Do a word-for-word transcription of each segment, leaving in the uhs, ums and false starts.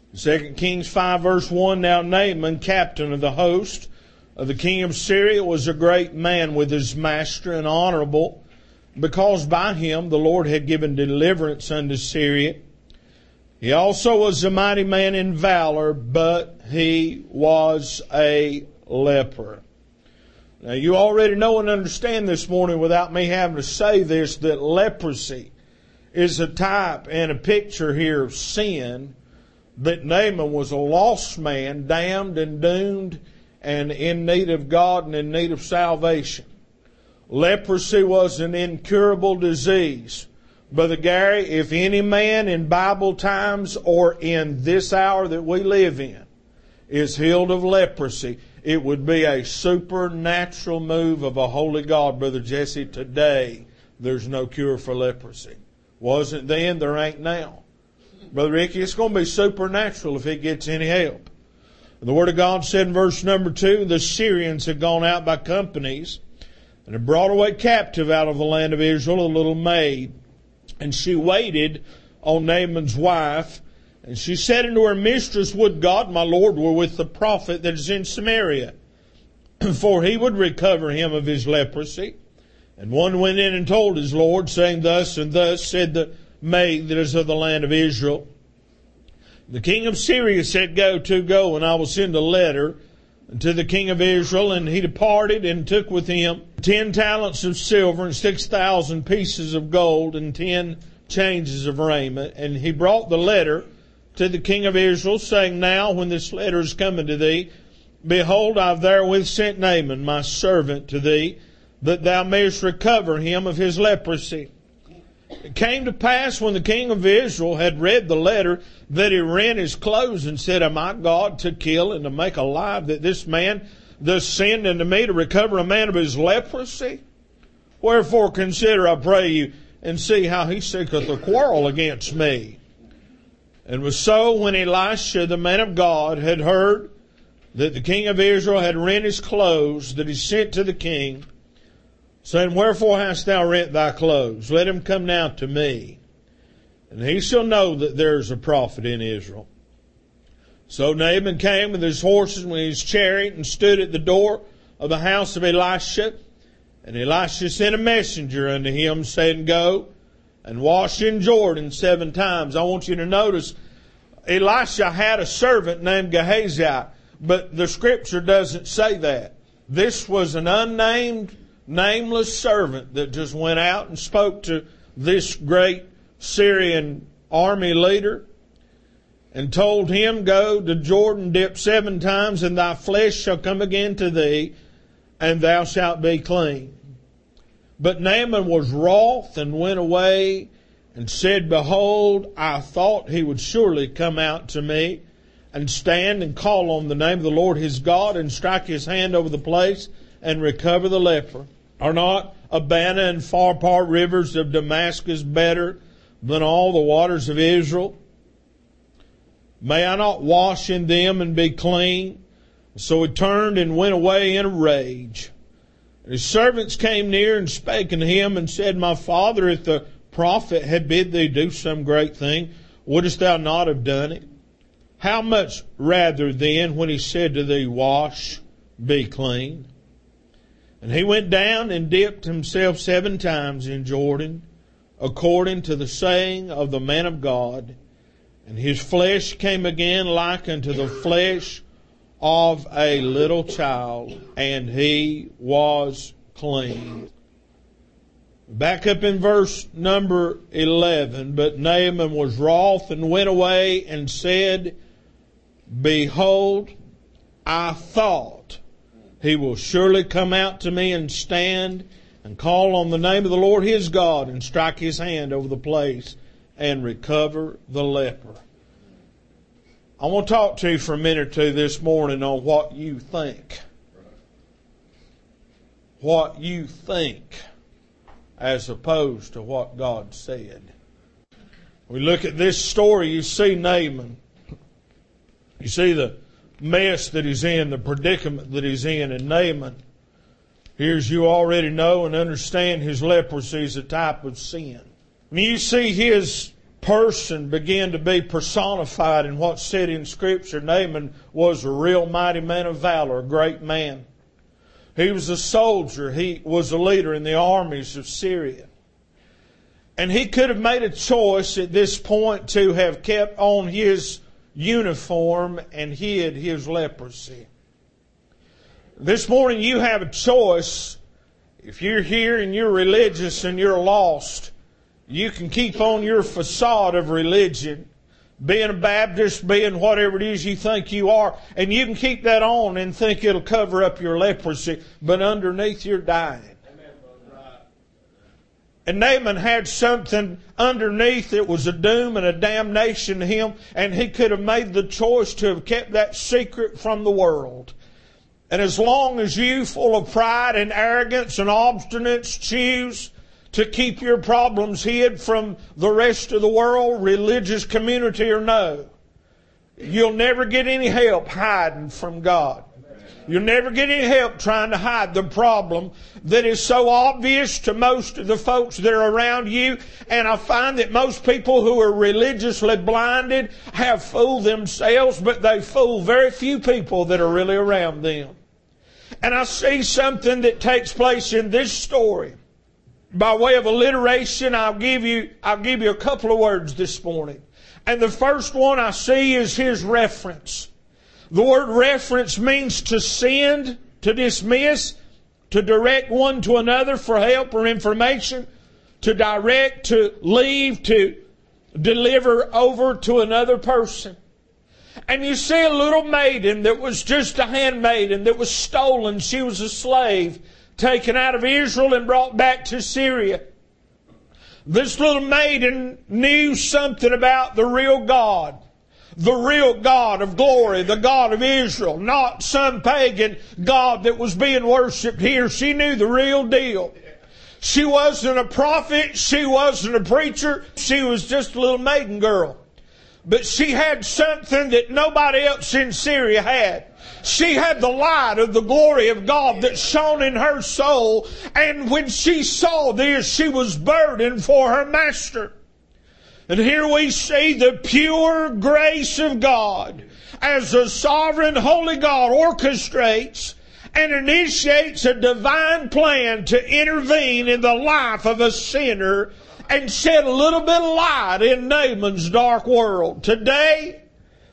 Second Kings five verse one, now Naaman, captain of the host of the king of Syria, was a great man with his master and honorable, because by him the Lord had given deliverance unto Syria. He also was a mighty man in valor, but he was a leper. Now you already know and understand this morning without me having to say this, that leprosy is a type and a picture here of sin, that Naaman was a lost man, damned and doomed and in need of God and in need of salvation. Leprosy was an incurable disease. Brother Gary, if any man in Bible times or in this hour that we live in is healed of leprosy, it would be a supernatural move of a holy God, Brother Jesse. Today, there's no cure for leprosy. Wasn't then, there ain't now. Brother Ricky, it's going to be supernatural if it gets any help. The Word of God said in verse number two, the Syrians had gone out by companies and had brought away captive out of the land of Israel a little maid. And she waited on Naaman's wife. And she said unto her mistress, would God my Lord were with the prophet that is in Samaria, for he would recover him of his leprosy. And one went in and told his Lord, saying, thus and thus said the maid that is of the land of Israel. The king of Syria said, go to, go, and I will send a letter to the king of Israel. And he departed and took with him ten talents of silver and six thousand pieces of gold and ten changes of raiment. And he brought the letter to the king of Israel, saying, now when this letter is coming to thee, behold, I have therewith sent Naaman, my servant, to thee, that thou mayest recover him of his leprosy. It came to pass when the king of Israel had read the letter that he rent his clothes and said, am I God to kill and to make alive, that this man thus send unto me to recover a man of his leprosy? Wherefore consider, I pray you, and see how he seeketh a quarrel against me. And it was so when Elisha, the man of God, had heard that the king of Israel had rent his clothes, that he sent to the king, saying, wherefore hast thou rent thy clothes? Let him come now to me, and he shall know that there is a prophet in Israel. So Naaman came with his horses and with his chariot and stood at the door of the house of Elisha. And Elisha sent a messenger unto him, saying, go and wash in Jordan seven times. I want you to notice, Elisha had a servant named Gehazi, but the scripture doesn't say that. This was an unnamed, nameless servant that just went out and spoke to this great Syrian army leader and told him, go to Jordan, dip seven times, and thy flesh shall come again to thee, and thou shalt be clean. But Naaman was wroth and went away and said, behold, I thought he would surely come out to me and stand and call on the name of the Lord his God and strike his hand over the place and recover the leper. Are not Abana and Pharpar rivers of Damascus better than all the waters of Israel? May I not wash in them and be clean? So he turned and went away in a rage. And his servants came near and spake unto him and said, my father, if the prophet had bid thee do some great thing, wouldest thou not have done it? How much rather then when he said to thee, wash, be clean? And he went down and dipped himself seven times in Jordan, according to the saying of the man of God. And his flesh came again like unto the flesh of a little child, and he was clean. Back up in verse number eleven. But Naaman was wroth and went away and said, behold, I thought he will surely come out to me and stand and call on the name of the Lord his God and strike his hand over the place and recover the leper. I want to talk to you for a minute or two this morning on what you think. What you think as opposed to what God said. We look at this story, you see Naaman. You see the mess that he's in, the predicament that he's in. And Naaman, here as you already know and understand, his leprosy is a type of sin. When you see his person began to be personified in what's said in Scripture. Naaman was a real mighty man of valor, a great man. He was a soldier. He was a leader in the armies of Syria. And he could have made a choice at this point to have kept on his uniform and hid his leprosy. This morning you have a choice. If you're here and you're religious and you're lost, you can keep on your facade of religion, being a Baptist, being whatever it is you think you are, and you can keep that on and think it'll cover up your leprosy, but underneath you're dying. And Naaman had something underneath that was a doom and a damnation to him, and he could have made the choice to have kept that secret from the world. And as long as you, full of pride and arrogance and obstinance, choose to keep your problems hid from the rest of the world, religious community or no, you'll never get any help hiding from God. You'll never get any help trying to hide the problem that is so obvious to most of the folks that are around you. And I find that most people who are religiously blinded have fooled themselves, but they fool very few people that are really around them. And I see something that takes place in this story. By way of alliteration, I'll give you, I'll give you a couple of words this morning. And the first one I see is his reference. The word reference means to send, to dismiss, to direct one to another for help or information, to direct, to leave, to deliver over to another person. And you see a little maiden that was just a handmaiden that was stolen. She was a slave taken out of Israel and brought back to Syria. This little maiden knew something about the real God. The real God of glory, the God of Israel, not some pagan God that was being worshipped here. She knew the real deal. She wasn't a prophet. She wasn't a preacher. She was just a little maiden girl. But she had something that nobody else in Syria had. She had the light of the glory of God that shone in her soul. And when she saw this, she was burdened for her master. And here we see the pure grace of God as the sovereign holy God orchestrates and initiates a divine plan to intervene in the life of a sinner and shed a little bit of light in Naaman's dark world. Today,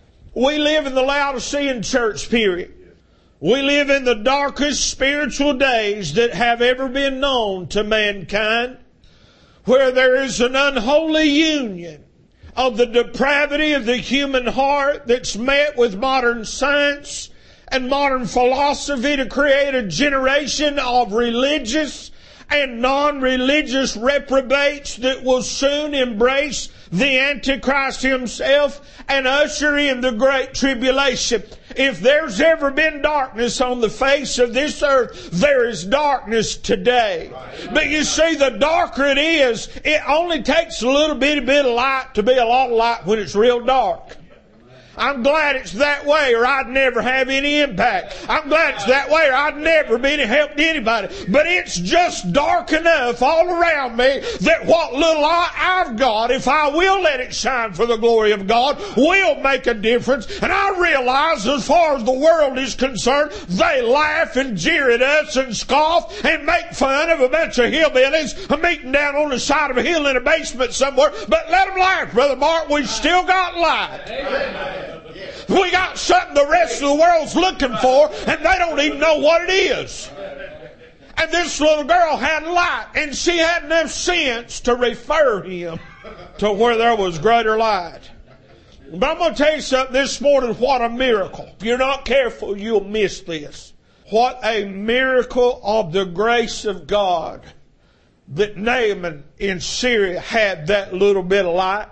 we live in the Laodicean church period. We live in the darkest spiritual days that have ever been known to mankind, where there is an unholy union of the depravity of the human heart that's met with modern science and modern philosophy to create a generation of religious and non-religious reprobates that will soon embrace the Antichrist himself and usher in the Great Tribulation. If there's ever been darkness on the face of this earth, there is darkness today. But you see, the darker it is, it only takes a little bitty bit of light to be a lot of light when it's real dark. I'm glad it's that way or I'd never have any impact. I'm glad it's that way or I'd never be any help to anybody. But it's just dark enough all around me that what little I've got, if I will let it shine for the glory of God, will make a difference. And I realize as far as the world is concerned, they laugh and jeer at us and scoff and make fun of a bunch of hillbillies meeting down on the side of a hill in a basement somewhere. But let them laugh, Brother Mark. We've still got light. Amen. We got something the rest of the world's looking for, and they don't even know what it is. And this little girl had light, and she had enough sense to refer him to where there was greater light. But I'm going to tell you something this morning, what a miracle. If you're not careful, you'll miss this. What a miracle of the grace of God that Naaman in Syria had that little bit of light.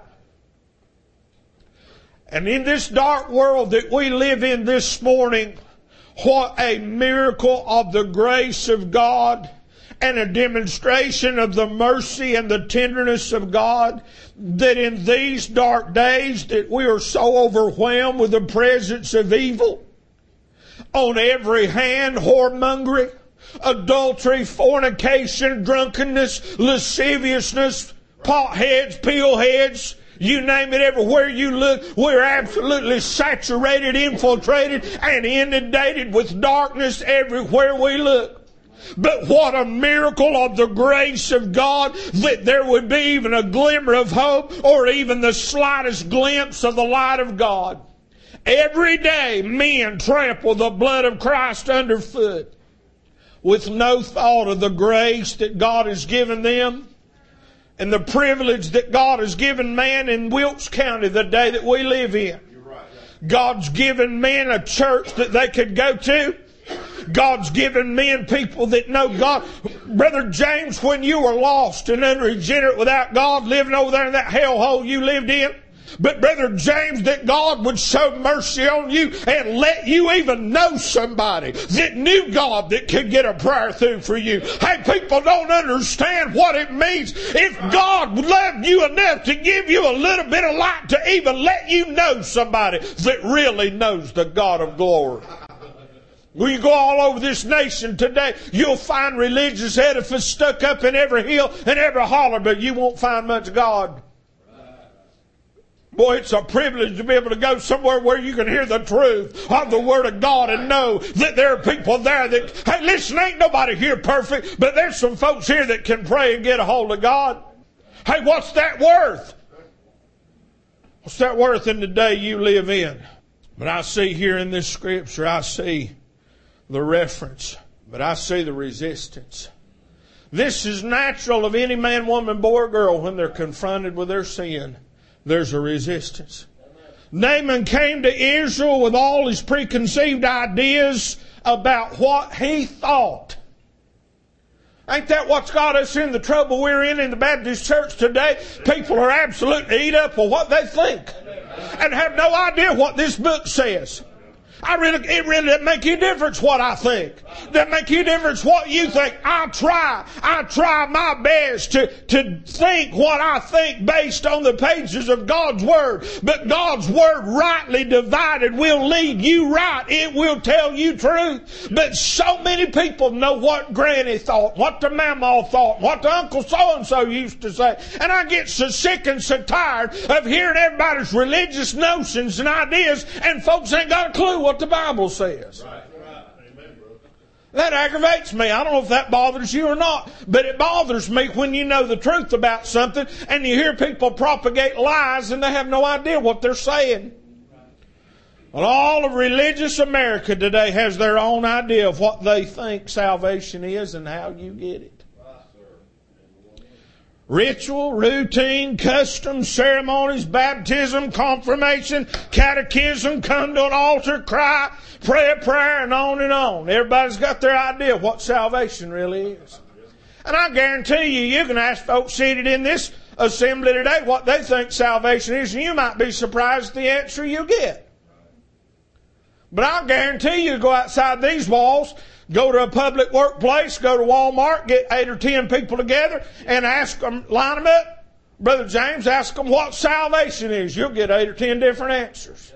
And in this dark world that we live in this morning, what a miracle of the grace of God and a demonstration of the mercy and the tenderness of God, that in these dark days that we are so overwhelmed with the presence of evil on every hand, whoremongery, adultery, fornication, drunkenness, lasciviousness, potheads, pillheads, You name it, everywhere you look, we're absolutely saturated, infiltrated, and inundated with darkness everywhere we look. But what a miracle of the grace of God that there would be even a glimmer of hope or even the slightest glimpse of the light of God. Every day men trample the blood of Christ underfoot with no thought of the grace that God has given them and the privilege that God has given man in Wilkes County the day that we live in. God's given men a church that they could go to. God's given men people that know God. Brother James, when you were lost and unregenerate without God, living over there in that hellhole you lived in, but Brother James, that God would show mercy on you and let you even know somebody that knew God that could get a prayer through for you. Hey, people don't understand what it means if God loved you enough to give you a little bit of light to even let you know somebody that really knows the God of glory. When you go all over this nation today, you'll find religious edifices stuck up in every hill and every holler, but you won't find much God. Boy, it's a privilege to be able to go somewhere where you can hear the truth of the Word of God and know that there are people there that, hey, listen, ain't nobody here perfect, but there's some folks here that can pray and get a hold of God. Hey, what's that worth? What's that worth in the day you live in? But I see here in this scripture, I see the reference, but I see the resistance. This is natural of any man, woman, boy, or girl when they're confronted with their sin. There's a resistance. Naaman came to Israel with all his preconceived ideas about what he thought. Ain't that what's got us in the trouble we're in in the Baptist church today? People are absolutely eat up with what they think and have no idea what this book says. I really, it really doesn't make any difference what I think. It doesn't make any difference what you think. I try, I try my best to, to think what I think based on the pages of God's Word. But God's Word rightly divided will lead you right. It will tell you truth. But so many people know what Granny thought, what the Mama thought, what the Uncle so-and-so used to say. And I get so sick and so tired of hearing everybody's religious notions and ideas, and folks ain't got a clue what the Bible says. Right, right. Amen, bro. That aggravates me. I don't know if that bothers you or not, but it bothers me when you know the truth about something and you hear people propagate lies and they have no idea what they're saying. Well, all of religious America today has their own idea of what they think salvation is and how you get it. Ritual, routine, customs, ceremonies, baptism, confirmation, catechism, come to an altar, cry, pray a prayer, and on and on. Everybody's got their idea of what salvation really is. And I guarantee you, you can ask folks seated in this assembly today what they think salvation is, and you might be surprised at the answer you get. But I guarantee you, go outside these walls, go to a public workplace, go to Walmart, get eight or ten people together and ask them, line them up. Brother James, ask them what salvation is. You'll get eight or ten different answers.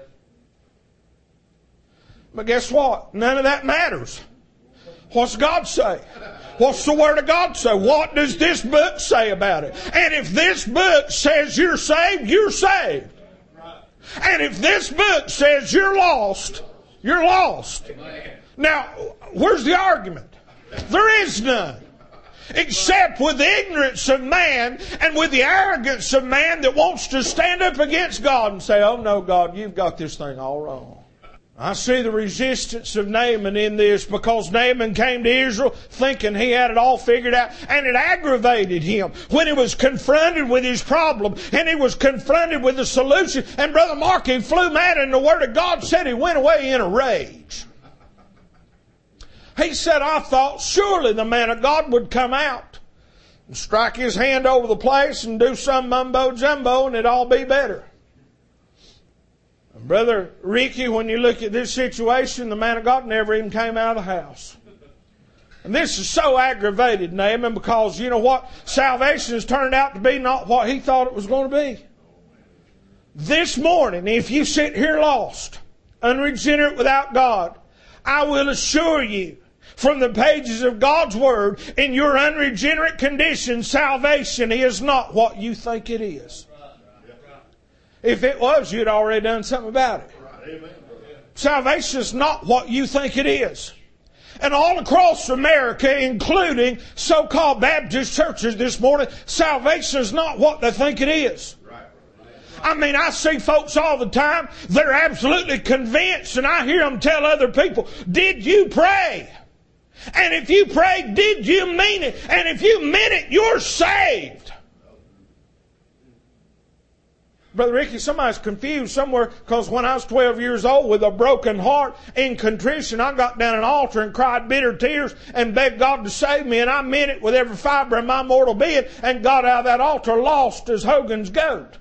But guess what? None of that matters. What's God say? What's the Word of God say? What does this book say about it? And if this book says you're saved, you're saved. And if this book says you're lost, you're lost. Now, where's the argument? There is none. Except with the ignorance of man and with the arrogance of man that wants to stand up against God and say, oh no, God, you've got this thing all wrong. I see the resistance of Naaman in this because Naaman came to Israel thinking he had it all figured out, and it aggravated him when he was confronted with his problem and he was confronted with the solution. And Brother Mark, he flew mad, and the Word of God said he went away in a rage. He said, I thought surely the man of God would come out and strike his hand over the place and do some mumbo jumbo and it'd all be better. And Brother Ricky, when you look at this situation, the man of God never even came out of the house. And this is so aggravated Naaman because, you know what? Salvation has turned out to be not what he thought it was going to be. This morning, if you sit here lost, unregenerate without God, I will assure you, from the pages of God's Word, in your unregenerate condition, salvation is not what you think it is. If it was, you'd already done something about it. Salvation is not what you think it is. And all across America, including so-called Baptist churches this morning, salvation is not what they think it is. I mean, I see folks all the time, they're absolutely convinced, and I hear them tell other people, did you pray? And if you prayed, did you mean it? And if you meant it, you're saved. Brother Ricky, somebody's confused somewhere, because when I was twelve years old with a broken heart in contrition, I got down an altar and cried bitter tears and begged God to save me, and I meant it with every fiber of my mortal being, and got out of that altar lost as Hogan's goat.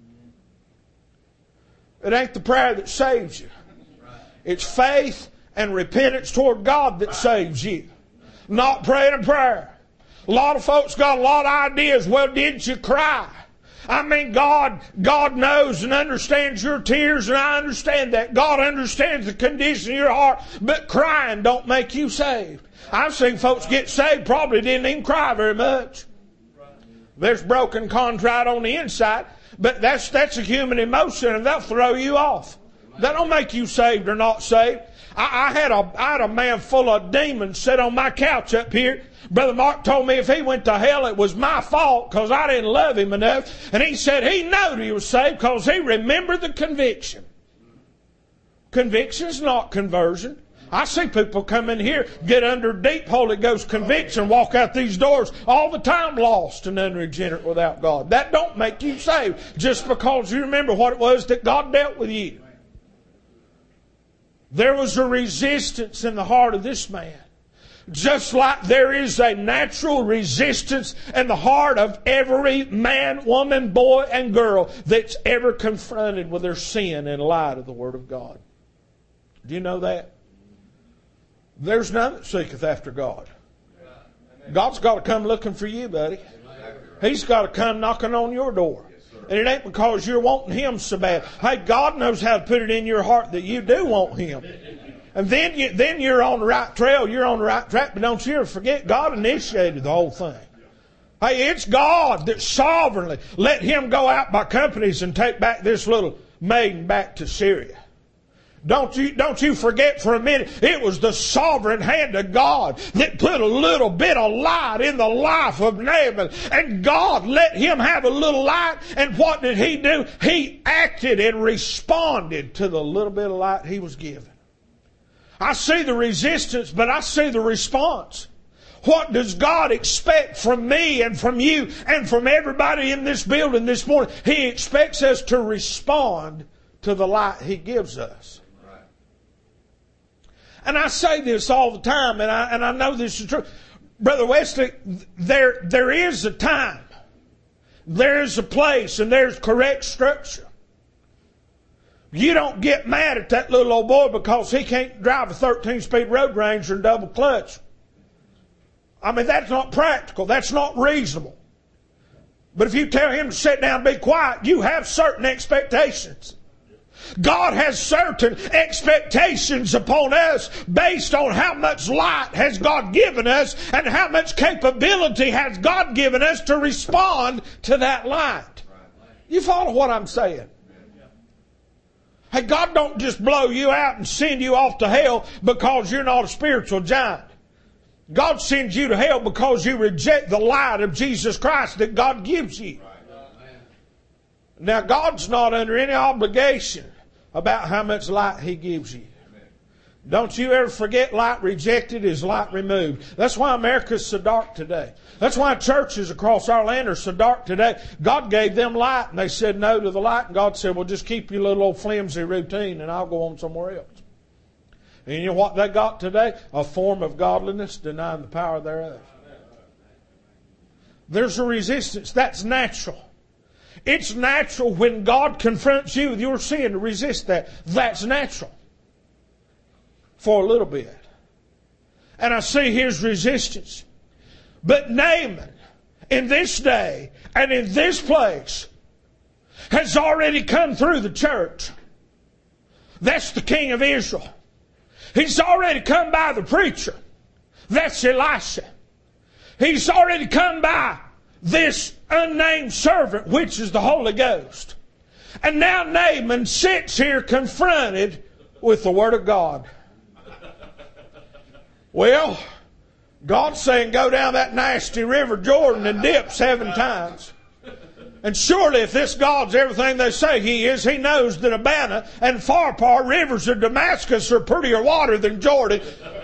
It ain't the prayer that saves you. It's faith and repentance toward God that saves you. Not praying a prayer. A lot of folks got a lot of ideas. Well, didn't you cry? I mean, God, God knows and understands your tears, and I understand that. God understands the condition of your heart, but crying don't make you saved. I've seen folks get saved, probably didn't even cry very much. There's broken contrite on the inside, but that's, that's a human emotion, and they'll throw you off. That don't make you saved or not saved. I, I had a, I had a man full of demons sit on my couch up here. Brother Mark told me if he went to hell, it was my fault because I didn't love him enough. And he said he knew he was saved because he remembered the conviction. Conviction's not conversion. I see people come in here, get under deep Holy Ghost conviction, walk out these doors all the time lost and unregenerate without God. That don't make you saved just because you remember what it was that God dealt with you. There was a resistance in the heart of this man. Just like there is a natural resistance in the heart of every man, woman, boy, and girl that's ever confronted with their sin in light of the Word of God. Do you know that? There's none that seeketh after God. God's got to come looking for you, buddy. He's got to come knocking on your door. And it ain't because you're wanting Him so bad. Hey, God knows how to put it in your heart that you do want Him. And then, you, then you're on the right trail, you're on the right track, but don't you ever forget, God initiated the whole thing. Hey, it's God that sovereignly let Him go out by companies and take back this little maiden back to Syria. Don't you, don't you forget for a minute, it was the sovereign hand of God that put a little bit of light in the life of Naaman. And God let him have a little light, and what did he do? He acted and responded to the little bit of light he was given. I see the resistance, but I see the response. What does God expect from me and from you and from everybody in this building this morning? He expects us to respond to the light He gives us. Right. And I say this all the time, and I, and I know this is true. Brother Wesley, there, there is a time, there is a place, and there's correct structure. You don't get mad at that little old boy because he can't drive a thirteen-speed Road Ranger and double clutch. I mean, that's not practical. That's not reasonable. But if you tell him to sit down and be quiet, you have certain expectations. God has certain expectations upon us based on how much light has God given us and how much capability has God given us to respond to that light. You follow what I'm saying? Hey, God don't just blow you out and send you off to hell because you're not a spiritual giant. God sends you to hell because you reject the light of Jesus Christ that God gives you. Now, God's not under any obligation about how much light He gives you. Don't you ever forget, light rejected is light removed. That's why America's so dark today. That's why churches across our land are so dark today. God gave them light, and they said no to the light. And God said, well, just keep your little old flimsy routine, and I'll go on somewhere else. And you know what they got today? A form of godliness denying the power thereof. There's a resistance. That's natural. It's natural when God confronts you with your sin to resist that. That's natural. For a little bit. And I see His resistance. But Naaman, in this day and in this place, has already come through the church. That's the king of Israel. He's already come by the preacher. That's Elisha. He's already come by this unnamed servant, which is the Holy Ghost. And now Naaman sits here confronted with the Word of God. Well, God's saying go down that nasty river Jordan and dip seven times. And surely if this God's everything they say He is, He knows that Abana and Pharpar, rivers of Damascus, are prettier water than Jordan.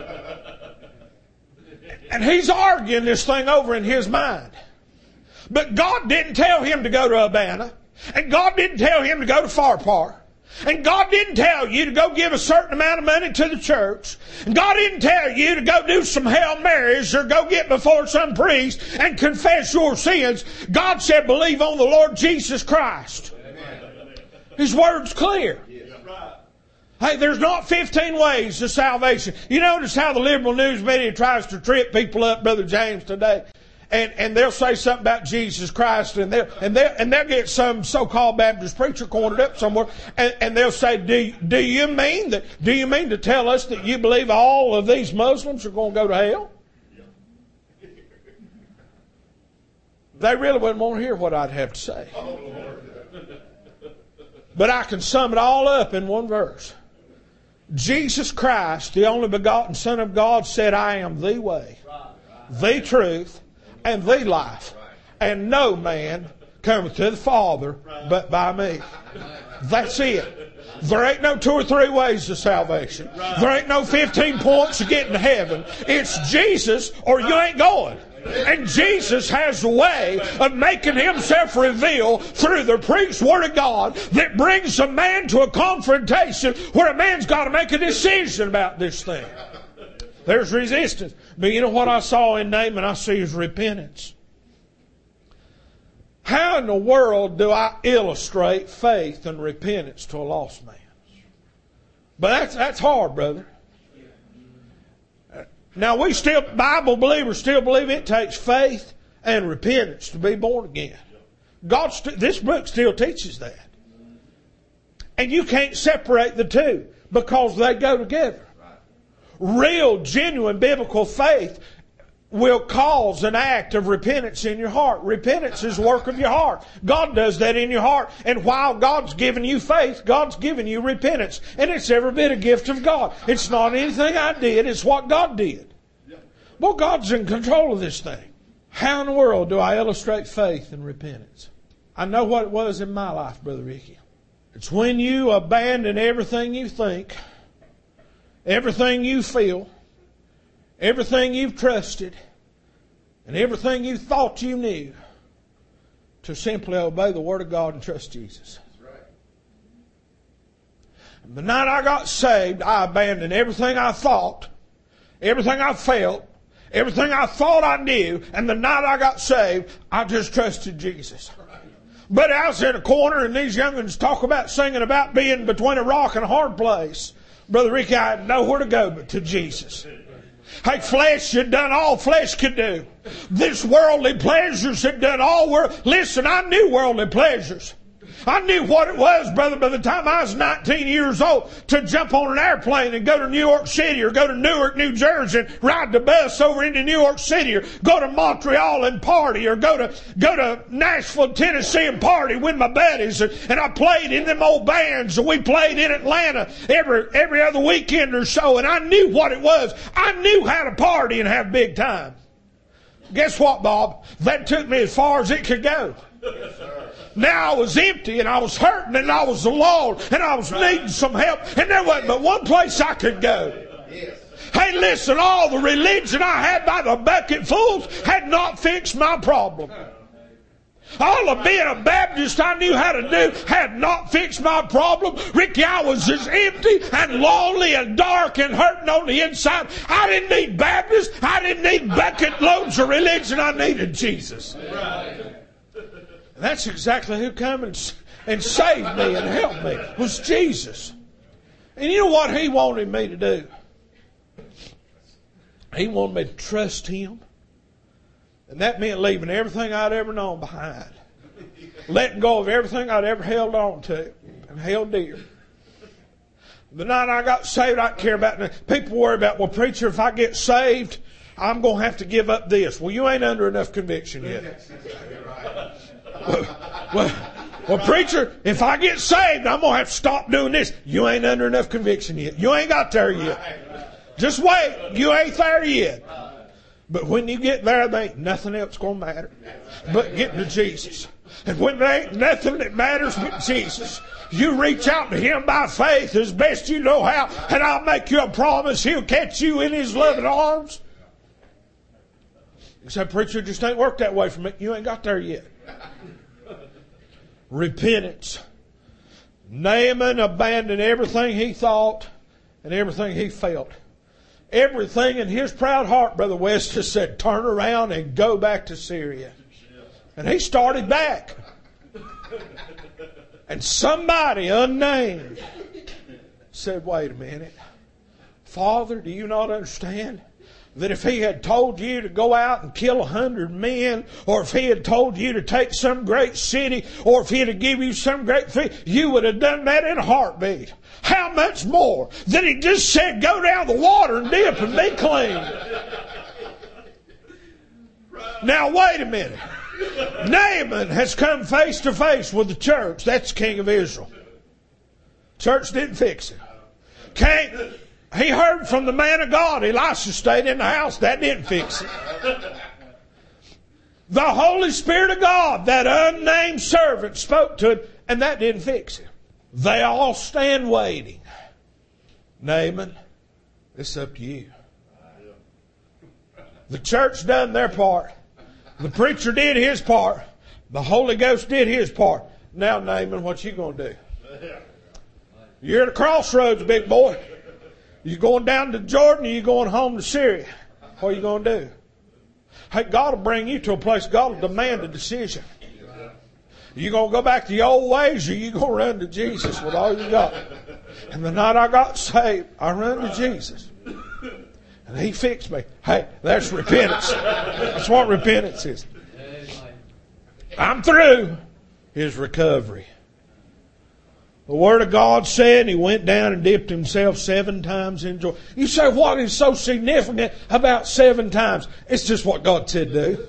And He's arguing this thing over in his mind. But God didn't tell him to go to Abana. And God didn't tell him to go to Pharpar. And God didn't tell you to go give a certain amount of money to the church. And God didn't tell you to go do some Hail Marys or go get before some priest and confess your sins. God said, believe on the Lord Jesus Christ. Amen. His word's clear. Hey, there's not fifteen ways to salvation. You notice how the liberal news media tries to trip people up, Brother James, today? And, and they'll say something about Jesus Christ, and they'll, and they'll, and they'll get some so-called Baptist preacher cornered up somewhere, and, and they'll say, do, do you mean that, do you mean to tell us that you believe all of these Muslims are going to go to hell? They really wouldn't want to hear what I'd have to say. But I can sum it all up in one verse. Jesus Christ, the only begotten Son of God, said, I am the way, the truth, and the life. And no man cometh to the Father but by me. That's it. There ain't no two or three ways to salvation. There ain't no fifteen points to getting to heaven. It's Jesus or you ain't going. And Jesus has a way of making Himself reveal through the preached Word of God that brings a man to a confrontation where a man's got to make a decision about this thing. There's resistance. But you know what I saw in Naaman? I see his repentance. How in the world do I illustrate faith and repentance to a lost man? But that's, that's hard, brother. Now we still, Bible believers still believe it takes faith and repentance to be born again. God, st- this book still teaches that. And you can't separate the two because they go together. Real, genuine biblical faith will cause an act of repentance in your heart. Repentance is the work of your heart. God does that in your heart. And while God's given you faith, God's given you repentance. And it's every bit a gift of God. It's not anything I did. It's what God did. Well, God's in control of this thing. How in the world do I illustrate faith and repentance? I know what it was in my life, Brother Ricky. It's when you abandon everything you think, everything you feel, everything you've trusted, and everything you thought you knew to simply obey the Word of God and trust Jesus. That's right. And the night I got saved, I abandoned everything I thought, everything I felt, everything I thought I knew, and the night I got saved, I just trusted Jesus. But I was in a corner and these young'uns talk about singing about being between a rock and a hard place. Brother Ricky, I had nowhere to go but to Jesus. Hey, flesh had done all flesh could do. This worldly pleasures had done all world. Listen, I knew worldly pleasures. I knew what it was, brother, by the time I was nineteen years old to jump on an airplane and go to New York City or go to Newark, New Jersey and ride the bus over into New York City or go to Montreal and party or go to go to Nashville, Tennessee and party with my buddies. And, and I played in them old bands and we played in Atlanta every, every other weekend or so. And I knew what it was. I knew how to party and have big time. Guess what, Bob? That took me as far as it could go. Yes, sir. Now I was empty and I was hurting and I was alone and I was needing some help and there wasn't but one place I could go. Yes. Hey, listen, all the religion I had by the bucketfuls had not fixed my problem. All of being a Baptist I knew how to do had not fixed my problem. Ricky, I was as empty and lonely and dark and hurting on the inside. I didn't need Baptist. I didn't need bucket loads of religion. I needed Jesus. Right. That's exactly who came and, and saved me and helped me, was Jesus. And you know what He wanted me to do? He wanted me to trust Him. And that meant leaving everything I'd ever known behind. Letting go of everything I'd ever held on to and held dear. The night I got saved, I didn't care about it. People worry about, well, preacher, if I get saved, I'm going to have to give up this. Well, you ain't under enough conviction yet. Well, well, Well, preacher, if I get saved, I'm going to have to stop doing this. You ain't under enough conviction yet. You ain't got there yet. Just wait. You ain't there yet. But when you get there, there ain't nothing else going to matter but getting to Jesus. And when there ain't nothing that matters but Jesus, you reach out to Him by faith as best you know how, and I'll make you a promise He'll catch you in His loving arms. You say, preacher, it just ain't worked that way for me. You ain't got there yet. Repentance. Naaman abandoned everything he thought and everything he felt. Everything in his proud heart, Brother West, just said, turn around and go back to Syria. And he started back. And somebody unnamed said, wait a minute. Father, do you not understand that if he had told you to go out and kill a hundred men, or if he had told you to take some great city, or if he had given you some great thing, you would have done that in a heartbeat. How much more than he just said, go down the water and dip and be clean. Now wait a minute. Naaman has come face to face with the church. That's the king of Israel. Church didn't fix it. Can't... He heard from the man of God. Elisha stayed in the house. That didn't fix it. The Holy Spirit of God, that unnamed servant, spoke to him, and that didn't fix it. They all stand waiting. Naaman, it's up to you. The church done their part. The preacher did his part. The Holy Ghost did his part. Now, Naaman, what you going to do? You're at a crossroads, big boy. You going down to Jordan or you going home to Syria? What are you going to do? Hey, God will bring you to a place. God will demand a decision. You going to go back to your old ways, or you going to run to Jesus with all you got? And the night I got saved, I run to Jesus. And He fixed me. Hey, that's repentance. That's what repentance is. I'm through His recovery. The Word of God said he went down and dipped himself seven times in Jordan. You say, what is so significant about seven times? It's just what God said do.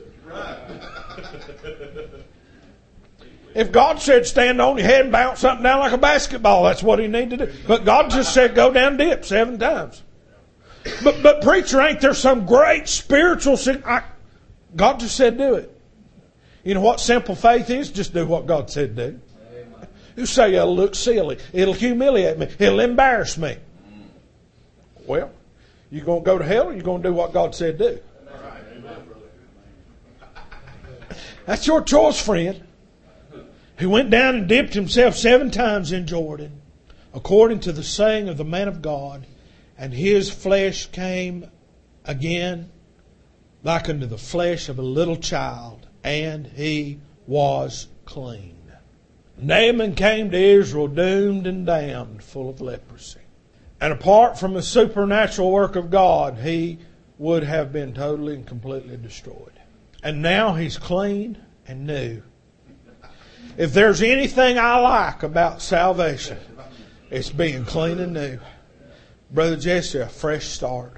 If God said stand on your head and bounce something down like a basketball, that's what He needed to do. But God just said go down and dip seven times. But, but preacher, ain't there some great spiritual... I, God just said do it. You know what simple faith is? Just do what God said do. You say it'll look silly. It'll humiliate me. It'll embarrass me. Well, you going to go to hell or you going to do what God said do? That's your choice, friend. He went down and dipped himself seven times in Jordan, according to the saying of the man of God, and his flesh came again like unto the flesh of a little child, and he was clean. Naaman came to Israel doomed and damned, full of leprosy. And apart from the supernatural work of God, he would have been totally and completely destroyed. And now he's clean and new. If there's anything I like about salvation, it's being clean and new. Brother Jesse, a fresh start.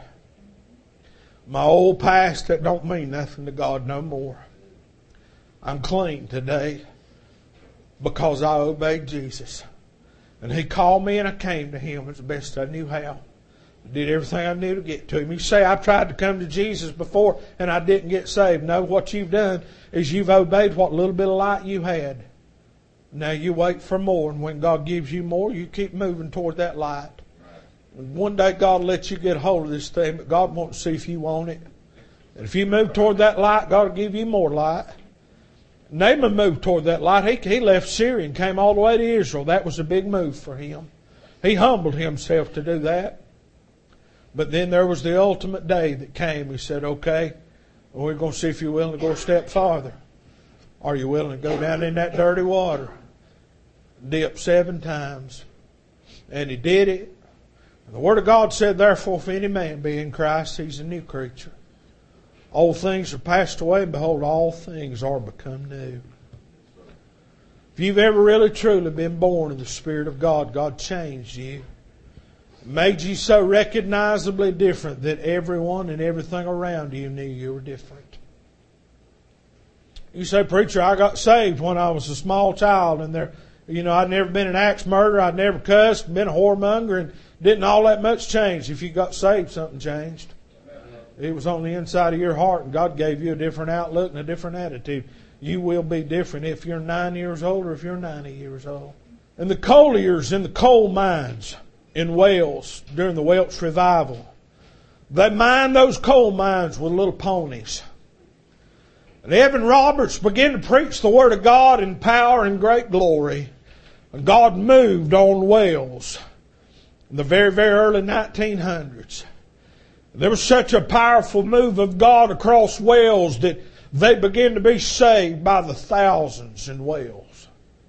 My old past, that don't mean nothing to God no more. I'm clean today. Because I obeyed Jesus. And He called me and I came to Him as the best I knew how. I did everything I knew to get to Him. You say, I've tried to come to Jesus before and I didn't get saved. No, what you've done is you've obeyed what little bit of light you had. Now you wait for more, and when God gives you more, you keep moving toward that light. And one day God will let you get a hold of this thing, but God wants to see if you want it. And if you move toward that light, God will give you more light. Naaman moved toward that light. He, he left Syria and came all the way to Israel. That was a big move for him. He humbled himself to do that. But then there was the ultimate day that came. He said, okay, well, we're going to see if you're willing to go a step farther. Are you willing to go down in that dirty water? Dip seven times. And he did it. And the Word of God said, therefore, if any man be in Christ, he's a new creature. Old things are passed away, and behold, all things are become new. If you've ever really truly been born in the Spirit of God, God changed you. Made you so recognizably different that everyone and everything around you knew you were different. You say, preacher, I got saved when I was a small child, and there, you know, I'd never been an axe murderer, I'd never cussed, been a whoremonger, and didn't all that much change. If you got saved, something changed. It was on the inside of your heart, and God gave you a different outlook and a different attitude. You will be different if you're nine years old or if you're ninety years old. And the colliers in the coal mines in Wales during the Welsh revival, they mined those coal mines with little ponies. And Evan Roberts began to preach the Word of God in power and great glory. And God moved on Wales in the very, very early nineteen hundreds. There was such a powerful move of God across Wales that they began to be saved by the thousands in Wales.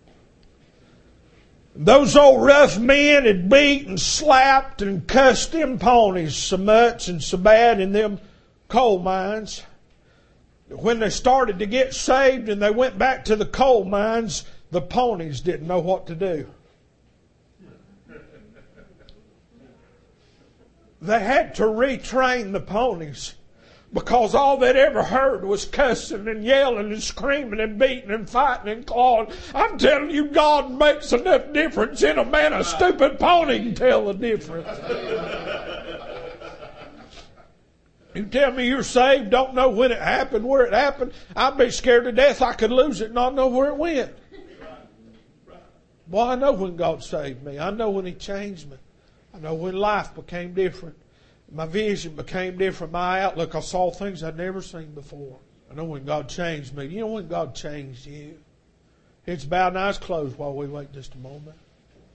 Those old rough men had beat and slapped and cussed them ponies so much and so bad in them coal mines. When they started to get saved and they went back to the coal mines, the ponies didn't know what to do. They had to retrain the ponies because all they'd ever heard was cussing and yelling and screaming and beating and fighting and clawing. I'm telling you, God makes enough difference in a man. A stupid pony can tell the difference. You tell me you're saved, don't know when it happened, where it happened. I'd be scared to death I could lose it and not know where it went. Well, I know when God saved me. I know when He changed me. I know when life became different. My vision became different. My outlook, I saw things I'd never seen before. I know when God changed me. You know when God changed you? It's bowed and eyes closed while we wait just a moment.